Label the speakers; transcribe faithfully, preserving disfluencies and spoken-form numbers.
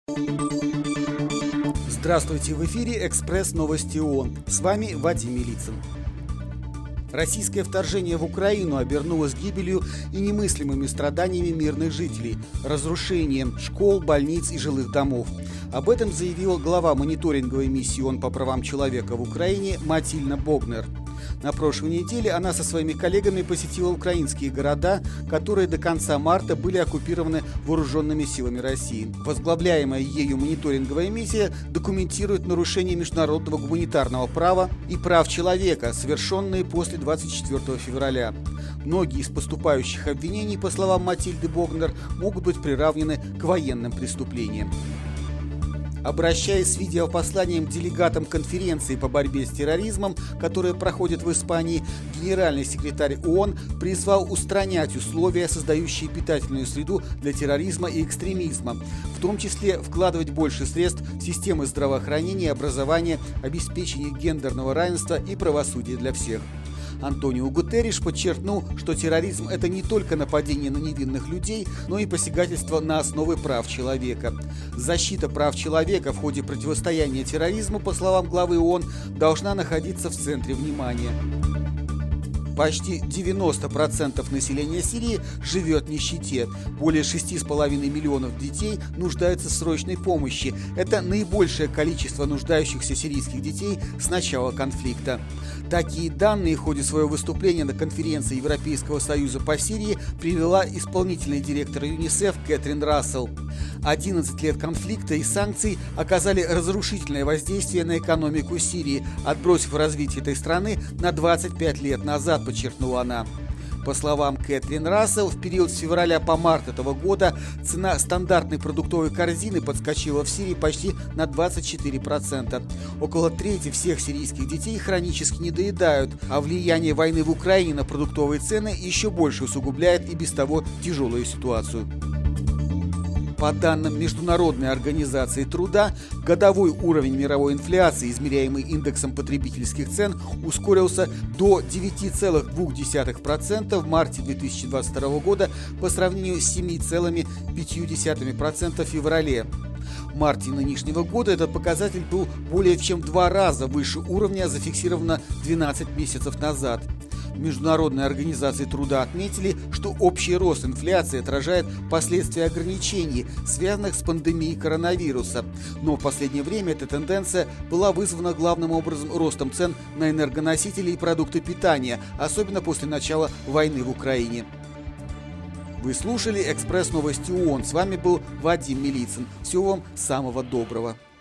Speaker 1: Здравствуйте, в эфире «Экспресс Новости ООН». С вами Вадим Милицын. Российское вторжение в Украину обернулось гибелью и немыслимыми страданиями мирных жителей, разрушением школ, больниц и жилых домов. Об этом заявила глава мониторинговой миссии ООН по правам человека в Украине Матильда Богнер. На прошлой неделе она со своими коллегами посетила украинские города, которые до конца марта были оккупированы вооруженными силами России. Возглавляемая ею мониторинговая миссия документирует нарушения международного гуманитарного права и прав человека, совершенные после двадцать четвёртого февраля. Многие из поступающих обвинений, по словам Матильды Богнер, могут быть приравнены к военным преступлениям. Обращаясь с видеопосланием к делегатам конференции по борьбе с терроризмом, которая проходит в Испании, генеральный секретарь ООН призвал устранять условия, создающие питательную среду для терроризма и экстремизма, в том числе вкладывать больше средств в системы здравоохранения, образования, обеспечения гендерного равенства и правосудия для всех. Антонио Гутерриш подчеркнул, что терроризм – это не только нападение на невинных людей, но и посягательство на основы прав человека. Защита прав человека в ходе противостояния терроризму, по словам главы ООН, должна находиться в центре внимания. Почти девяносто процентов населения Сирии живет в нищете. Более шести с половиной миллионов детей нуждаются в срочной помощи. Это наибольшее количество нуждающихся сирийских детей с начала конфликта. Такие данные в ходе своего выступления на конференции Европейского союза по Сирии привела исполнительный директор ЮНИСЕФ Кэтрин Рассел. одиннадцать лет конфликта и санкций оказали разрушительное воздействие на экономику Сирии, отбросив развитие этой страны на двадцать пять лет назад, подчеркнула она. По словам Кэтрин Рассел, в период с февраля по март этого года цена стандартной продуктовой корзины подскочила в Сирии почти на двадцать четыре процента. Около трети всех сирийских детей хронически недоедают, а влияние войны в Украине на продуктовые цены еще больше усугубляет и без того тяжелую ситуацию. По данным Международной организации труда, годовой уровень мировой инфляции, измеряемый индексом потребительских цен, ускорился до девяти целых двух десятых процента в марте две тысячи двадцать второго года по сравнению с семи целыми пятью десятыми процента в феврале. В марте нынешнего года этот показатель был более чем в два раза выше уровня, зафиксированного двенадцать месяцев назад. В Международной организации труда отметили, что общий рост инфляции отражает последствия ограничений, связанных с пандемией коронавируса. Но в последнее время эта тенденция была вызвана главным образом ростом цен на энергоносители и продукты питания, особенно после начала войны в Украине. Вы слушали «Экспресс Новости ООН». С вами был Вадим Милицын. Всего вам самого доброго.